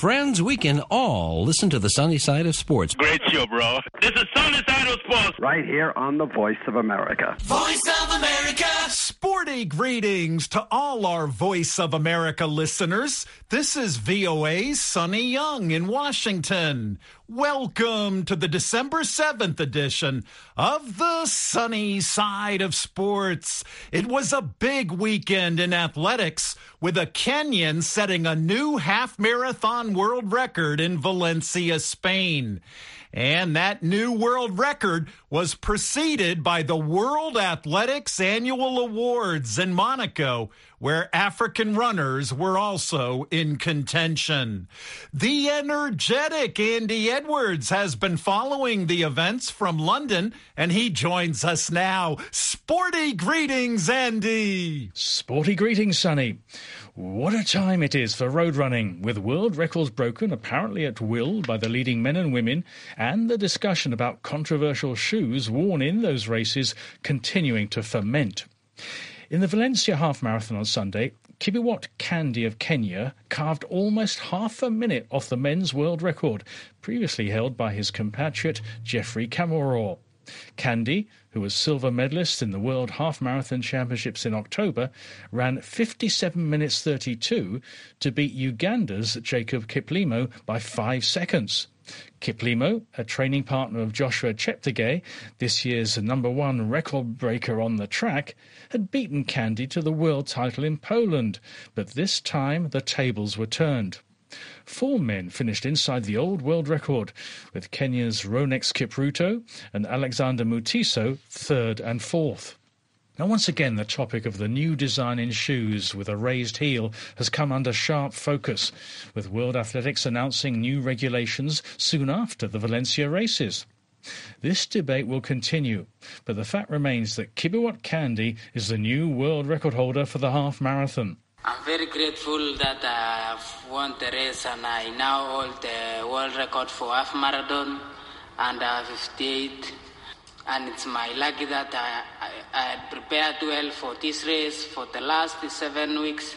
friends, we can all listen to the sunny side of sports. Great show, bro. This is Sunny Side of Sports. Right here on the Voice of America. Voice of America. Sporty greetings to all our Voice of America listeners. This is VOA's Sonny Young in Washington. Welcome to the December 7th edition of the Sunny Side of Sports. It was a big weekend in athletics, with a Kenyan setting a new half-marathon world record in Valencia, Spain. And that new world record was preceded by the World Athletics Annual Awards in Monaco, where African runners were also in contention. The energetic Andy Edwards has been following the events from London, and he joins us now. Sporty greetings, Andy. Sporty greetings, Sonny. What a time it is for road running, with world records broken apparently at will by the leading men and women, and the discussion about controversial shoes worn in those races continuing to ferment. In the Valencia half marathon on Sunday, Kibiwott Kandi of Kenya carved almost half a minute off the men's world record, previously held by his compatriot Geoffrey Kamworor. Kandi, who was silver medalist in the World Half Marathon Championships in October, ran 57 minutes 32 to beat Uganda's Jacob Kiplimo by 5 seconds. Kiplimo, a training partner of Joshua Cheptegei, this year's #1 record breaker on the track, had beaten Kandi to the world title in Poland, but this time the tables were turned. 4 men finished inside the old world record, with Kenya's Ronex Kipruto and Alexander Mutiso third and fourth. Now, once again, the topic of the new design in shoes with a raised heel has come under sharp focus, with World Athletics announcing new regulations soon after the Valencia races. This debate will continue, but the fact remains that Kibiwott Kandi is the new world record holder for the half marathon. I'm very grateful that I have won the race, and I now hold the world record for half marathon and 58. And it's my lucky that I prepared well for this race for the last 7 weeks.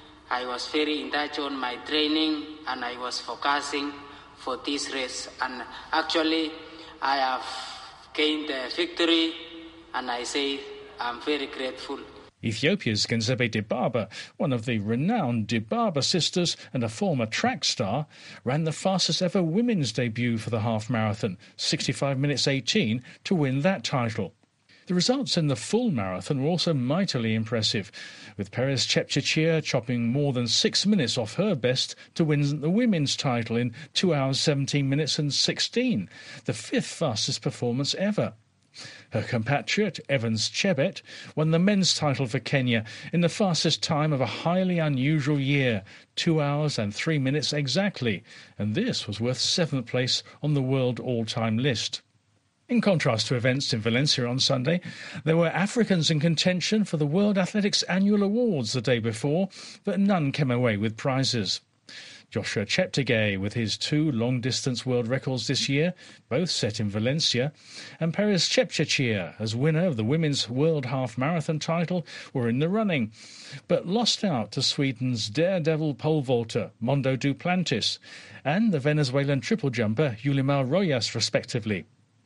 I was very in touch on my training, and I was focusing for this race. And actually, I have gained the victory, and I say I'm very grateful. Ethiopia's Genzebe Dibaba, one of the renowned Dibaba sisters and a former track star, ran the fastest ever women's debut for the half marathon, 65 minutes 18, to win that title. The results in the full marathon were also mightily impressive, with Perez Chepchirchir chopping more than 6 minutes off her best to win the women's title in 2 hours 17 minutes and 16, the 5th fastest performance ever. Her compatriot, Evans Chebet, won the men's title for Kenya in the fastest time of a highly unusual year, 2 hours and 3 minutes exactly, and this was worth 7th place on the world all-time list. In contrast to events in Valencia on Sunday, there were Africans in contention for the World Athletics Annual Awards the day before, but none came away with prizes. Joshua Cheptegei, with his 2 long-distance world records this year, both set in Valencia, and Perez Chepchirchir, as winner of the women's world half-marathon title, were in the running, but lost out to Sweden's daredevil pole vaulter Mondo Duplantis and the Venezuelan triple jumper Yulimar Rojas, respectively.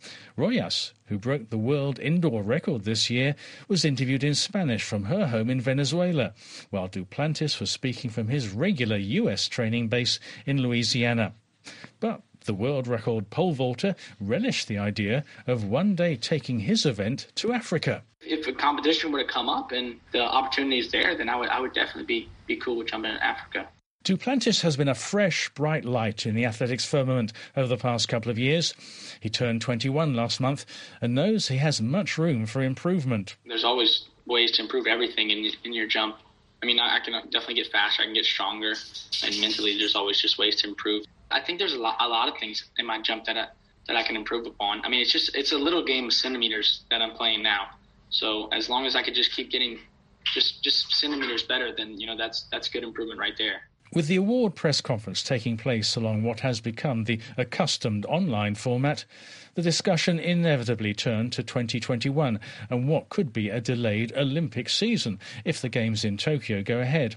Rojas, who broke the world indoor record this year, was interviewed in Spanish from her home in Venezuela, while Duplantis was speaking from his regular US training base in Louisiana. But the world record pole vaulter relished the idea of one day taking his event to Africa. If a competition were to come up and the opportunity is there, then I would definitely be cool with jumping in Africa. Duplantis has been a fresh, bright light in the athletics firmament over the past couple of years. He turned 21 last month and knows he has much room for improvement. There's always ways to improve everything in your jump. I mean, I can definitely get faster, I can get stronger, and mentally there's always just ways to improve. I think there's a lot of things in my jump that I can improve upon. I mean, it's a little game of centimeters that I'm playing now. So as long as I could just keep getting just centimeters better, then, that's good improvement right there. With the award press conference taking place along what has become the accustomed online format, the discussion inevitably turned to 2021 and what could be a delayed Olympic season if the Games in Tokyo go ahead.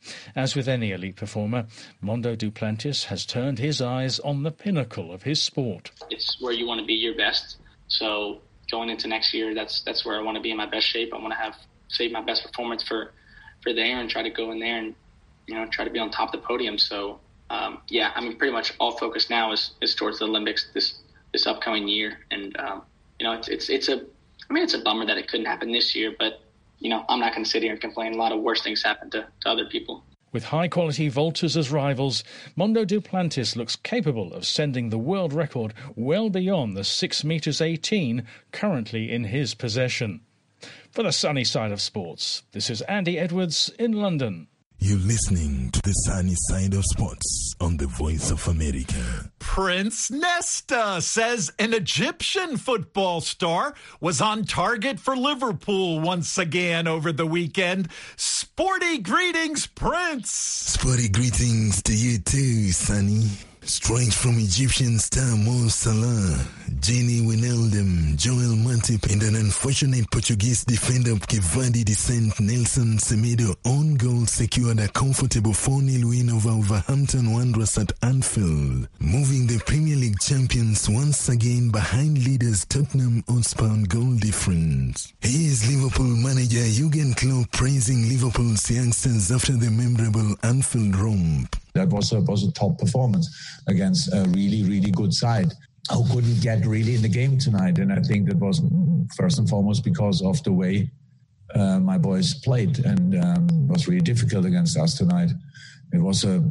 As with any elite performer, Mondo Duplantis has turned his eyes on the pinnacle of his sport. It's where you want to be your best. So going into next year, that's where I want to be in my best shape. I want to have save my best performance for there and try to go in there and, you know, try to be on top of the podium. So, yeah, I mean, pretty much all focus now is towards the Olympics this upcoming year. And, you know, it's a bummer that it couldn't happen this year, but, you know, I'm not going to sit here and complain. A lot of worse things happen to other people. With high-quality vaulters as rivals, Mondo Duplantis looks capable of sending the world record well beyond the 6 meters 18 currently in his possession. For the sunny side of sports, this is Andy Edwards in London. You're listening to the sunny side of sports on the Voice of America. Prince Nesta says an Egyptian football star was on target for Liverpool once again over the weekend. Sporty greetings, Prince. Sporty greetings to you too, Sonny. Strikes from Egyptian star Mo Salah, Gini Wijnaldum, Joel Matip, and an unfortunate Portuguese defender of Cape Verde descent Nelson Semedo own goal secured a comfortable 4-0 win over Wolverhampton Wanderers at Anfield, moving the Premier League champions once again behind leaders Tottenham Hotspur on goal difference. Here is Liverpool manager Jurgen Klopp praising Liverpool's youngsters after the memorable Anfield romp. That was a top performance against a really, really good side who couldn't get really in the game tonight. And I think that was first and foremost because of the way my boys played, and it was really difficult against us tonight. It was a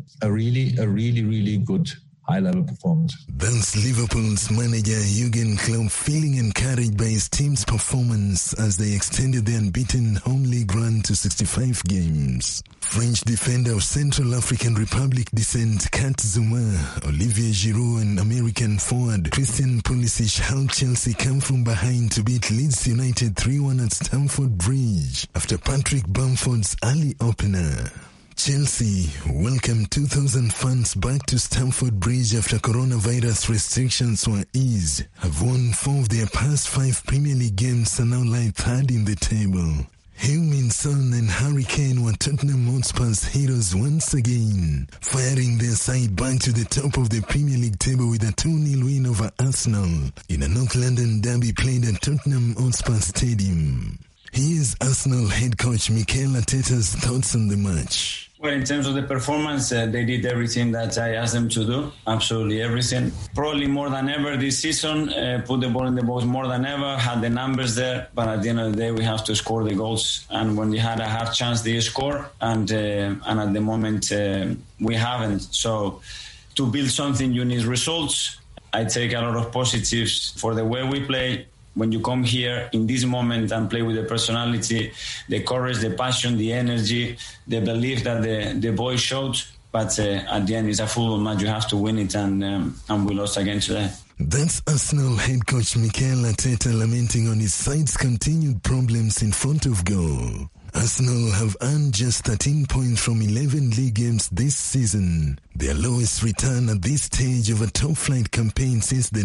really good high-level performance. Thus, Liverpool's manager Jurgen Klopp feeling encouraged by his team's performance as they extended their unbeaten home league run to 65 games. French defender of Central African Republic descent Kat Zuma, Olivier Giroud, and American forward Christian Pulisic helped Chelsea come from behind to beat Leeds United 3-1 at Stamford Bridge after Patrick Bamford's early opener. Chelsea welcomed 2,000 fans back to Stamford Bridge after coronavirus restrictions were eased, have won 4 of their past 5 Premier League games and now lie third in the table. Heung-min Son and Harry Kane were Tottenham Hotspur's heroes once again, firing their side back to the top of the Premier League table with a 2-0 win over Arsenal in a North London derby played at Tottenham Hotspur Stadium. Here's Arsenal head coach Mikel Arteta's thoughts on the match. Well, in terms of the performance, they did everything that I asked them to do, absolutely everything. Probably more than ever this season, put the ball in the box more than ever, had the numbers there, but at the end of the day, we have to score the goals. And when they had a half chance, they score, and at the moment, we haven't. So to build something, you need results. I take a lot of positives for the way we play. When you come here in this moment and play with the personality, the courage, the passion, the energy, the belief that the boys showed, but at the end it's a football match, you have to win it, and we lost again today. That's Arsenal head coach Mikel Arteta lamenting on his side's continued problems in front of goal. Arsenal have earned just 13 points from 11 league games this season, their lowest return at this stage of a top-flight campaign since the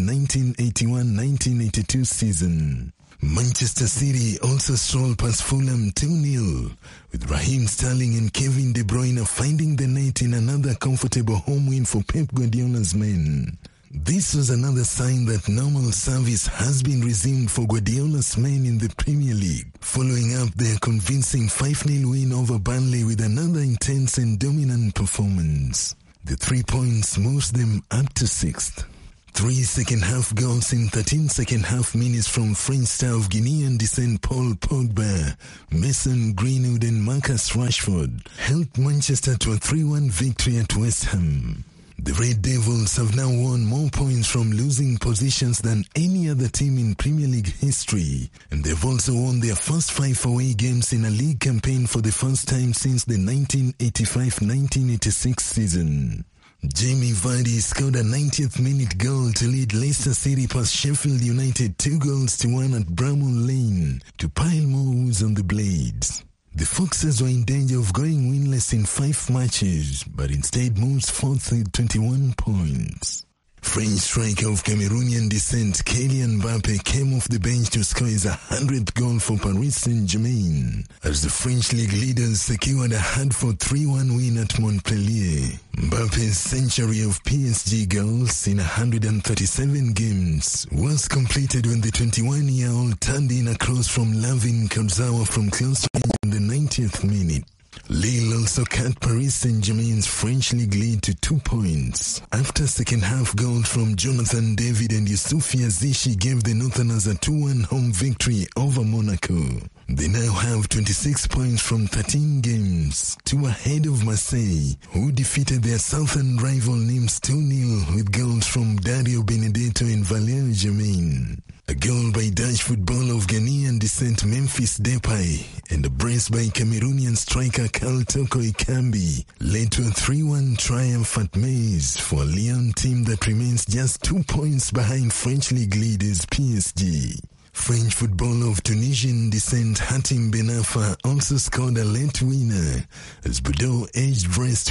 1981-1982 season. Manchester City also strolled past Fulham 2-0, with Raheem Sterling and Kevin De Bruyne finding the net in another comfortable home win for Pep Guardiola's men. This was another sign that normal service has been resumed for Guardiola's men in the Premier League, following up their convincing 5-0 win over Burnley with another intense and dominant performance. The 3 points moves them up to 6th. 3 second-half goals in 13 second-half minutes from French star of Guinean descent Paul Pogba, Mason Greenwood and Marcus Rashford helped Manchester to a 3-1 victory at West Ham. The Red Devils have now won more points from losing positions than any other team in Premier League history, and they've also won their first 5 away games in a league campaign for the first time since the 1985-1986 season. Jamie Vardy scored a 90th minute goal to lead Leicester City past Sheffield United 2-1 at Bramall Lane to pile more wood on the blades. The Foxes were in danger of going winless in 5 matches, but instead moves 4th with 21 points. French striker of Cameroonian descent Kylian Mbappe came off the bench to score his 100th goal for Paris Saint-Germain as the French league leaders secured a hard-fought 3-1 win at Montpellier. Mbappe's century of PSG goals in 137 games was completed when the 21-year-old turned in a cross from Lavin Kurzawa from close range in the 90th minute. Lille also cut Paris Saint-Germain's French league lead to 2 points. After second-half goals from Jonathan David and Youssouf Yazici gave the Northerners a 2-1 home victory over Monaco. They now have 26 points from 13 games, 2 ahead of Marseille, who defeated their southern rival Nimes 2-0 with goals from Dario Benedetto and Valère Germain. A goal by Dutch footballer of Ghanaian descent Memphis Depay and a brace by Cameroonian striker Karl Toko Ekambi led to a 3-1 triumph at Metz for a Lyon team that remains just 2 points behind French league leaders PSG. French footballer of Tunisian descent Hatim Benafa also scored a late winner as Bordeaux edged Brest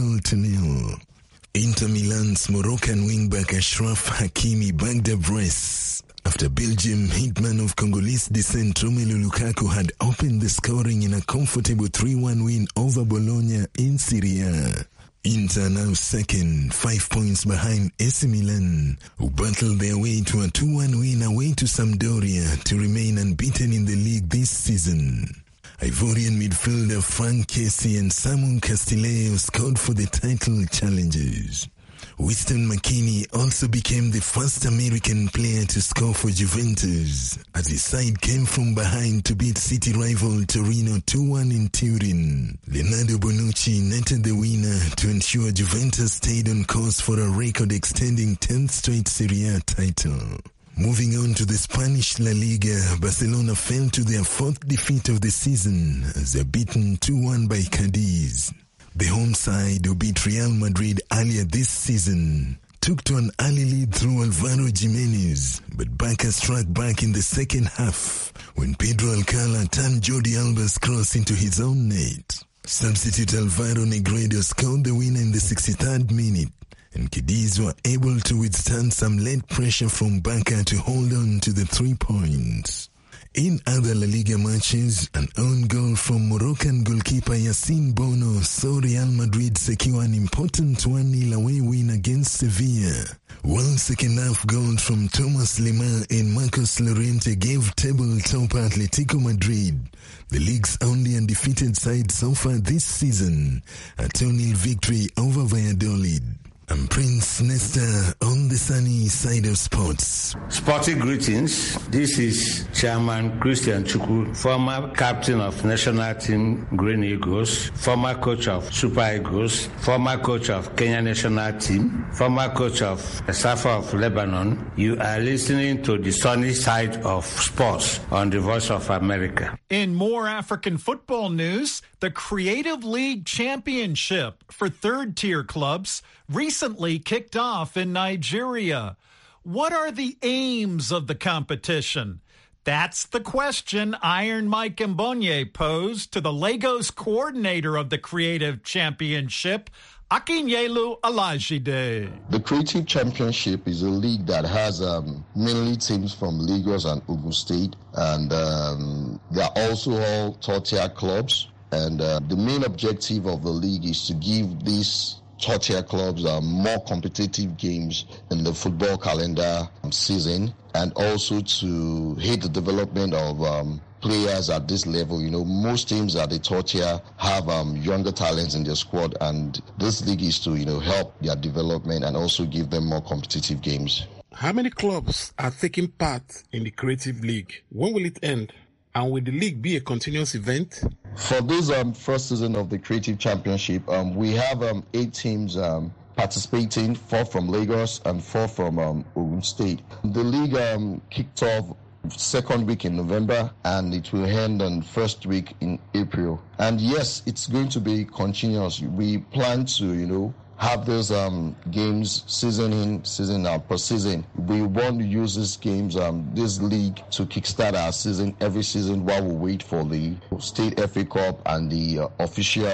1-0. Inter Milan's Moroccan wingback Ashraf Hakimi bagged a brace after Belgium hitman of Congolese descent Romelu Lukaku had opened the scoring in a comfortable 3-1 win over Bologna in Serie A. Inter now second, 5 points behind AC Milan, who battled their way to a 2-1 win away to Sampdoria to remain unbeaten in the league this season. Ivorian midfielder Frank Kessie and Samu Castillejo scored for the title challengers. Winston McKennie also became the first American player to score for Juventus as his side came from behind to beat city rival Torino 2-1 in Turin. Leonardo Bonucci netted the winner to ensure Juventus stayed on course for a record-extending 10th straight Serie A title. Moving on to the Spanish La Liga, Barcelona fell to their 4th defeat of the season as they're beaten 2-1 by Cadiz. The home side, who beat Real Madrid earlier this season, took to an early lead through Alvaro Jimenez, but Barca struck back in the second half when Pedro Alcala turned Jordi Alba's cross into his own net. Substitute Alvaro Negredo scored the winner in the 63rd minute, and Cadiz were able to withstand some late pressure from Barca to hold on to the 3 points. In other La Liga matches, an own goal from Moroccan goalkeeper Yassine Bono saw Real Madrid secure an important 1-0 away win against Sevilla, while second-half goals from Thomas Lemar and Marcos Llorente gave table-top Atletico Madrid, the league's only undefeated side so far this season, a 2-0 victory over Valladolid. I'm Prince Nesta on the sunny side of sports. Sporting greetings. This is Chairman Christian Chukwu, former captain of national team Green Eagles, former coach of Super Eagles, former coach of Kenya national team, former coach of Safa of Lebanon. You are listening to the sunny side of sports on the Voice of America. In more African football news, the Creative League Championship for third-tier clubs recently kicked off in Nigeria. What are the aims of the competition? That's the question Iron Mike Mbonye posed to the Lagos coordinator of the Creative Championship, Akinyelu Olajide. The Creative Championship is a league that has mainly teams from Lagos and Ogun State, and they are also all third-tier clubs. And the main objective of the league is to give these third-tier clubs more competitive games in the football calendar season, and also to aid the development of players at this level. You know, most teams at the third tier have younger talents in their squad, and this league is to, help their development and also give them more competitive games. How many clubs are taking part in the Creative League? When will it end? And will the league be a continuous event? For this first season of the Creative Championship, we have 8 teams participating, 4 from Lagos and 4 from Ogun State. The league kicked off second week in November, and it will end on first week in April. And yes, it's going to be continuous. We plan to, have those games season in, season out per season. We want to use these games, this league, to kickstart our season every season while we wait for the State FA Cup and the official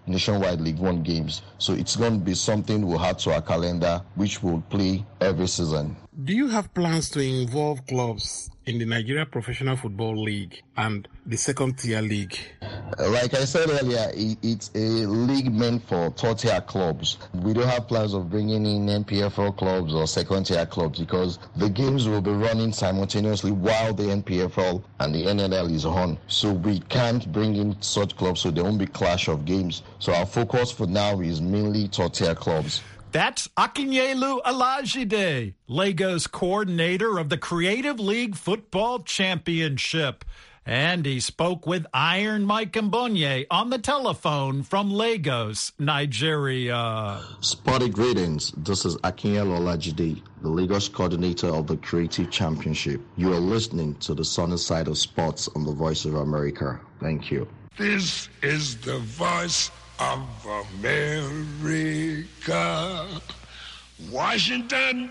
nationwide League One games. So it's going to be something we'll add to our calendar, which we'll play every season. Do you have plans to involve clubs in the Nigeria Professional Football League and the second-tier league? Like I said earlier, it's a league meant for third-tier clubs. We don't have plans of bringing in NPFL clubs or second-tier clubs because the games will be running simultaneously while the NPFL and the NNL is on. So we can't bring in such clubs, so there won't be clash of games. So our focus for now is mainly third-tier clubs. That's Akinyelu Alajide, Lagos coordinator of the Creative League Football Championship. And he spoke with Iron Mike Mbonye on the telephone from Lagos, Nigeria. Sporty greetings. This is Akinyelu Alajide, the Lagos coordinator of the Creative Championship. You are listening to the sunny side of sports on the Voice of America. Thank you. This is the Voice of America, Washington,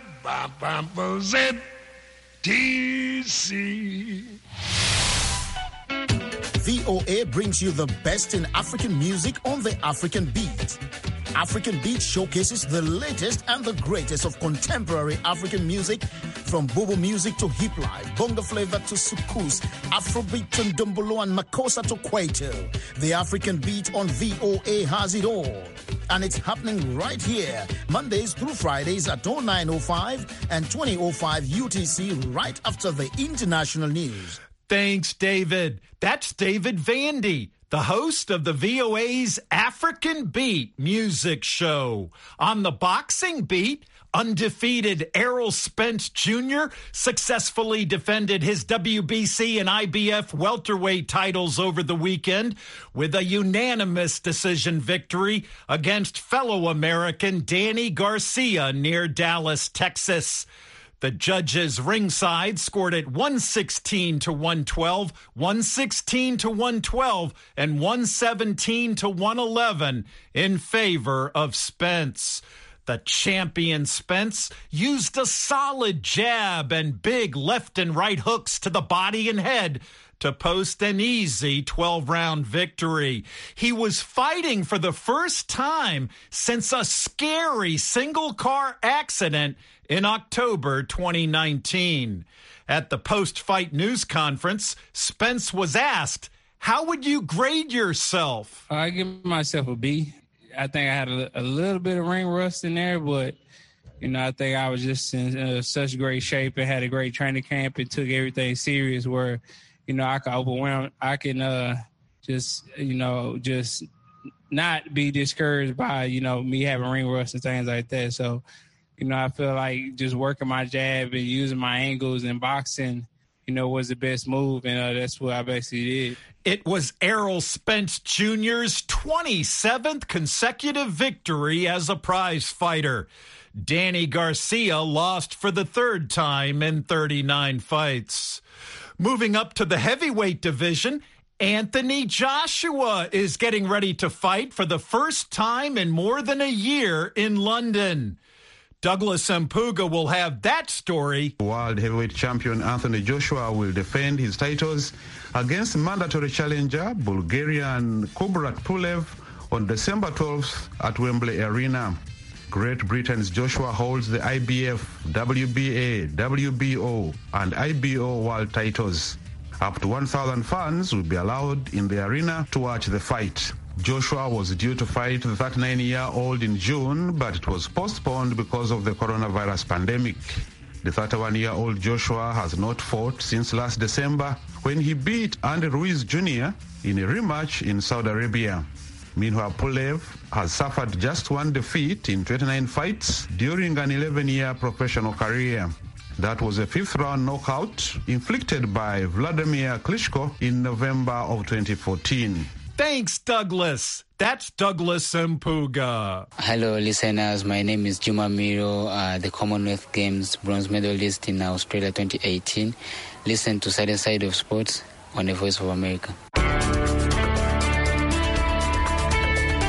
D.C. VOA brings you the best in African music on the African Beat. African Beat showcases the latest and the greatest of contemporary African music, from Bobo music to hip life, bongo flavor to soukous, Afrobeat and Dumbolo and Makossa to Kwaito. The African Beat on VOA has it all. And it's happening right here, Mondays through Fridays at 09:05 and 20:05 UTC, right after the international news. Thanks, David. That's David Vandy, the host of the VOA's African Beat music show. On the boxing beat, undefeated Errol Spence Jr. successfully defended his WBC and IBF welterweight titles over the weekend with a unanimous decision victory against fellow American Danny Garcia near Dallas, Texas. The judges ringside scored it 116-112, 116-112, and 117-111 in favor of Spence. The champion Spence used a solid jab and big left and right hooks to the body and head to post an easy 12-round victory. He was fighting for the first time since a scary single-car accident in October 2019. At the post-fight news conference, Spence was asked, how would you grade yourself? I give myself a B. I think I had a little bit of ring rust in there, but, I think I was just in such great shape and had a great training camp and took everything serious where, I could overwhelm. I can just not be discouraged by, me having ring rust and things like that. So, I feel like just working my jab and using my angles and boxing, was the best move. And that's what I basically did. It was Errol Spence Jr.'s 27th consecutive victory as a prize fighter. Danny Garcia lost for the third time in 39 fights. Moving up to the heavyweight division, Anthony Joshua is getting ready to fight for the first time in more than a year in London. Douglas Mpuga will have that story. World heavyweight champion Anthony Joshua will defend his titles against mandatory challenger Bulgarian Kubrat Pulev on December 12th at Wembley Arena. Great Britain's Joshua holds the IBF, WBA, WBO, and IBO world titles. Up to 1,000 fans will be allowed in the arena to watch the fight. Joshua was due to fight the 39-year-old in June, but it was postponed because of the coronavirus pandemic. The 31-year-old Joshua has not fought since last December when he beat Andy Ruiz Jr. in a rematch in Saudi Arabia. Meanwhile, Pulev has suffered just one defeat in 29 fights during an 11-year professional career. That was a fifth-round knockout inflicted by Vladimir Klitschko in November of 2014. Thanks, Douglas. That's Douglas Mpuga. Hello, listeners. My name is Juma Miro, the Commonwealth Games bronze medalist in Australia 2018. Listen to Side of Sports on the Voice of America.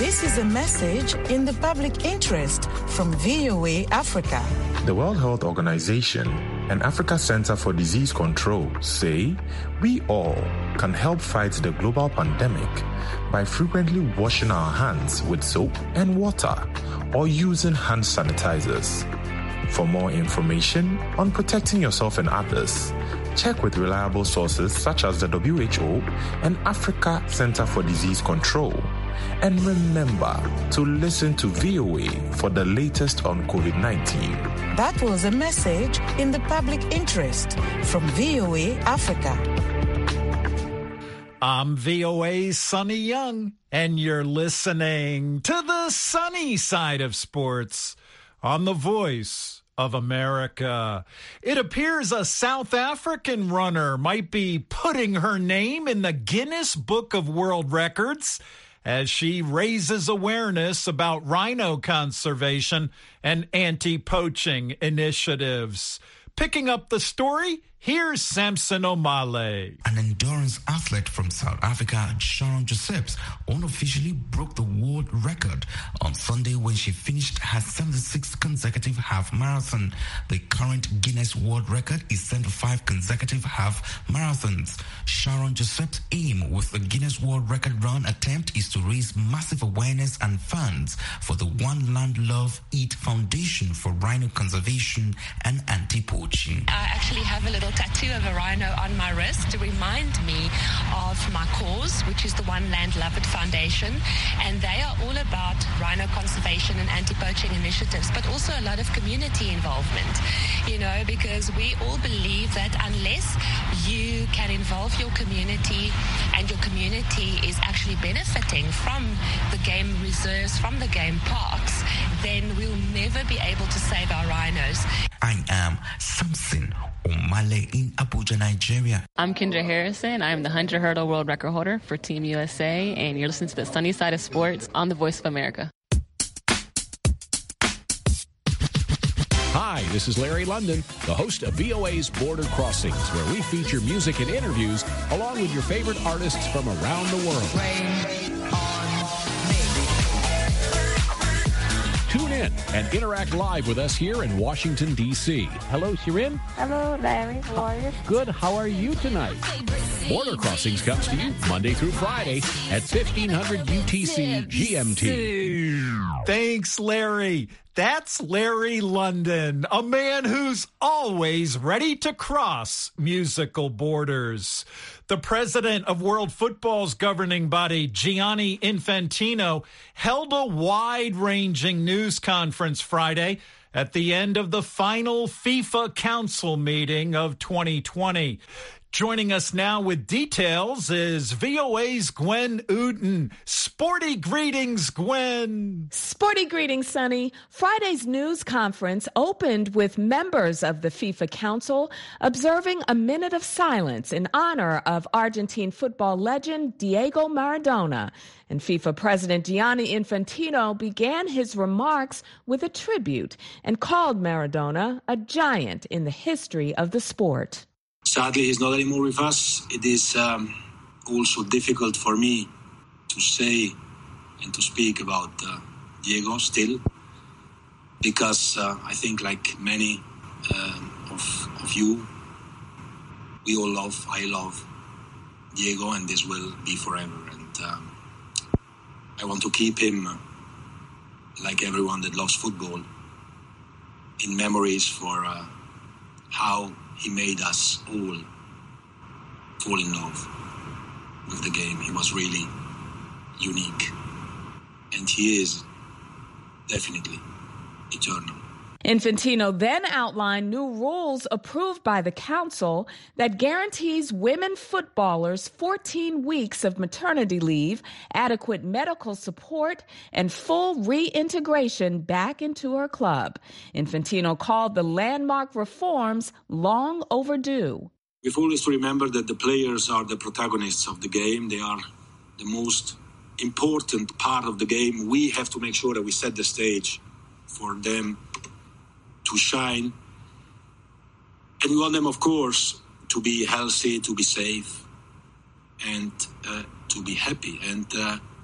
This is a message in the public interest from VOA Africa. The World Health Organization and Africa Center for Disease Control say we all can help fight the global pandemic by frequently washing our hands with soap and water or using hand sanitizers. For more information on protecting yourself and others, check with reliable sources such as the WHO and Africa Center for Disease Control. And remember to listen to VOA for the latest on COVID-19. That was a message in the public interest from VOA Africa. I'm VOA's Sonny Young, and you're listening to the sunny side of sports on the Voice of America. It appears a South African runner might be putting her name in the Guinness Book of World Records as she raises awareness about rhino conservation and anti-poaching initiatives. Picking up the story, here's Samson Omale. An endurance athlete from South Africa, Sharon Josephs, unofficially broke the world record on Sunday when she finished her 76th consecutive half marathon. The current Guinness World Record is 75 consecutive half marathons. Sharon Josephs' aim with the Guinness World Record run attempt is to raise massive awareness and funds for the One Land Love Eat Foundation for rhino conservation and anti-poaching. I actually have a little tattoo of a rhino on my wrist to remind me of my cause, which is the One Land Love It Foundation, and they are all about rhino conservation and anti-poaching initiatives, but also a lot of community involvement, because we all believe that unless you can involve your community and your community is actually benefiting from the game reserves, from the game parks, then we'll never be able to save our rhinos. I am Samson Omale in Abuja, Nigeria. I'm Kendra Harrison. I'm the 100 hurdle world record holder for Team USA, and you're listening to the sunny side of sports on the Voice of America. Hi, this is Larry London, the host of VOA's Border Crossings, where we feature music and interviews along with your favorite artists from around the world. Tune in and interact live with us here in Washington, D.C. Hello, Shirin. Hello, Larry. How are you? Good. How are you tonight? Border Crossings comes to you Monday through Friday at 1500 UTC GMT. Thanks, Larry. That's Larry London, a man who's always ready to cross musical borders. The president of World Football's governing body, Gianni Infantino, held a wide-ranging news conference Friday at the end of the final FIFA Council meeting of 2020. Joining us now with details is VOA's Gwen Uden. Sporty greetings, Gwen. Sporty greetings, Sonny. Friday's news conference opened with members of the FIFA Council observing a minute of silence in honor of Argentine football legend Diego Maradona. And FIFA President Gianni Infantino began his remarks with a tribute and called Maradona a giant in the history of the sport. Sadly, he's not anymore with us. It is also difficult for me to say and to speak about Diego still, because I think, like many of you, I love Diego, and this will be forever. And I want to keep him, like everyone that loves football, in memories for how he made us all fall in love with the game. He was really unique, and he is definitely eternal. Infantino then outlined new rules approved by the council that guarantees women footballers 14 weeks of maternity leave, adequate medical support, and full reintegration back into her club. Infantino called the landmark reforms long overdue. We've always to remember that the players are the protagonists of the game. They are the most important part of the game. We have to make sure that we set the stage for them to shine. And we want them, of course, to be healthy, to be safe, and to be happy. And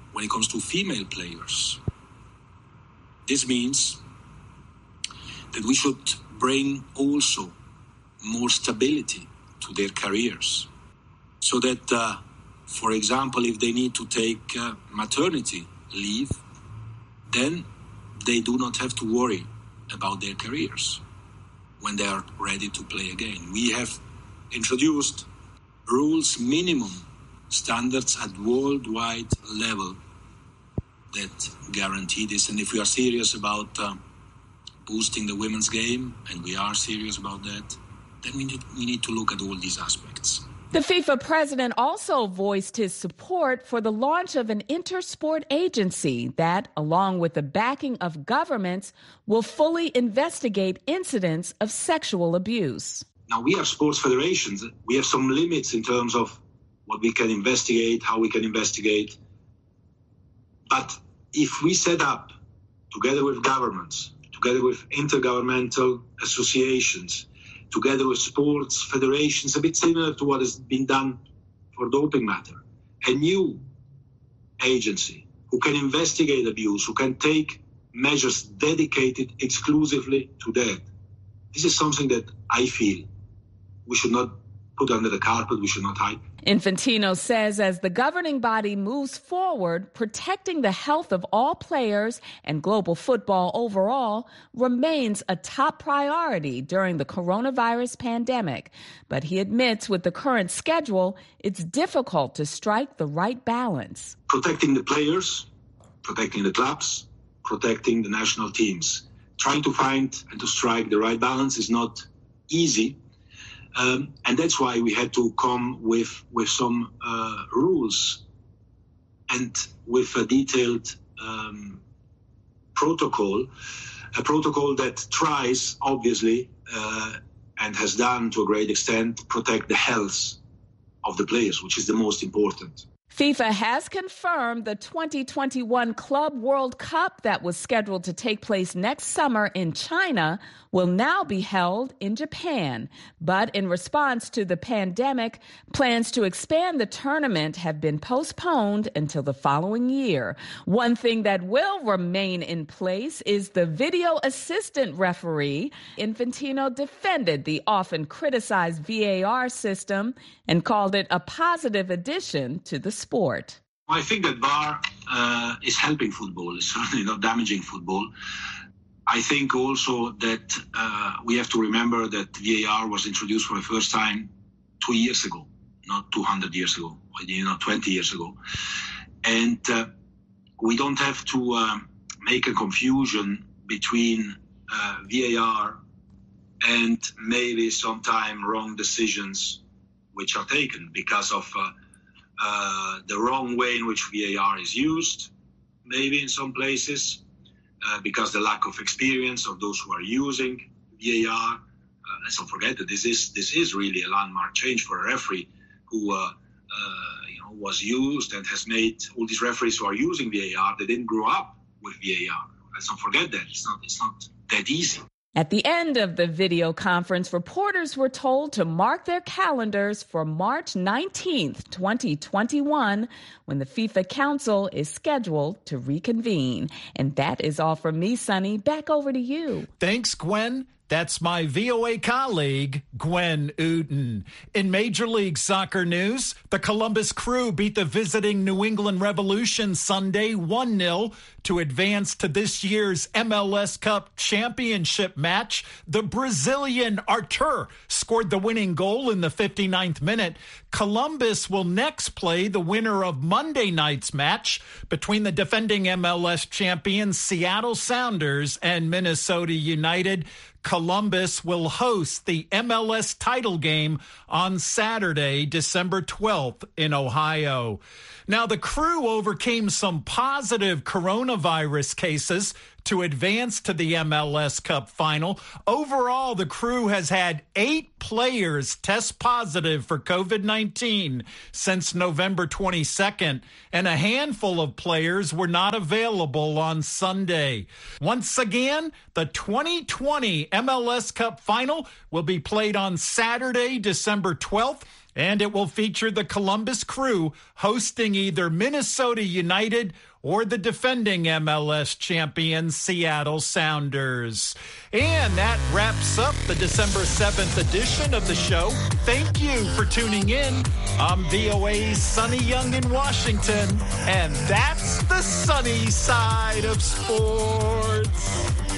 when it comes to female players. This means that we should bring also more stability to their careers, so that, for example, if they need to take maternity leave, then they do not have to worry about their careers when they are ready to play again. We have introduced rules, minimum standards at worldwide level that guarantee this. And if we are serious about boosting the women's game, and we are serious about that, then we need to look at all these aspects. The FIFA president also voiced his support for the launch of an intersport agency that, along with the backing of governments, will fully investigate incidents of sexual abuse. Now, we are sports federations. We have some limits in terms of what we can investigate, how we can investigate. But if we set up, together with governments, together with intergovernmental associations, together with sports federations, a bit similar to what has been done for doping matter, a new agency who can investigate abuse, who can take measures dedicated exclusively to that. This is something that I feel we should not put under the carpet, we should not hide. Infantino says as the governing body moves forward, protecting the health of all players and global football overall remains a top priority during the coronavirus pandemic. But he admits with the current schedule, it's difficult to strike the right balance. Protecting the players, protecting the clubs, protecting the national teams. Trying to find and to strike the right balance is not easy. And that's why we had to come with some rules and with a detailed protocol, a protocol that tries, obviously, and has done to a great extent, protect the health of the players, which is the most important. FIFA has confirmed the 2021 Club World Cup that was scheduled to take place next summer in China will now be held in Japan. But in response to the pandemic, plans to expand the tournament have been postponed until the following year. One thing that will remain in place is the video assistant referee. Infantino defended the often criticized VAR system and called it a positive addition to the sport. I think that VAR is helping football, it's certainly not damaging football. I think also that we have to remember that VAR was introduced for the first time 2 years ago, not 200 years ago, 20 years ago. And we don't have to make a confusion between VAR and maybe sometime wrong decisions which are taken because of the wrong way in which VAR is used, maybe in some places, because the lack of experience of those who are using VAR. Let's not forget that this is really a landmark change for a referee who was used and has made all these referees who are using VAR. They didn't grow up with VAR. Let's not forget that it's not that easy. At the end of the video conference, reporters were told to mark their calendars for March 19th, 2021, when the FIFA Council is scheduled to reconvene. And that is all from me, Sonny. Back over to you. Thanks, Gwen. That's my VOA colleague, Gwen Uden. In Major League Soccer news, the Columbus Crew beat the visiting New England Revolution Sunday 1-0 to advance to this year's MLS Cup championship match. The Brazilian Arthur scored the winning goal in the 59th minute. Columbus will next play the winner of Monday night's match between the defending MLS champions Seattle Sounders and Minnesota United. Columbus will host the MLS title game on Saturday, December 12th in Ohio. Now, the Crew overcame some positive coronavirus cases to advance to the MLS Cup final. Overall, the Crew has had 8 players test positive for COVID-19 since November 22nd, and a handful of players were not available on Sunday. Once again, the 2020 MLS Cup final will be played on Saturday, December 12th And it will feature the Columbus Crew hosting either Minnesota United or the defending MLS champion Seattle Sounders. And that wraps up the December 7th edition of the show. Thank you for tuning in. I'm VOA's Sonny Young in Washington, and that's the sunny side of sports.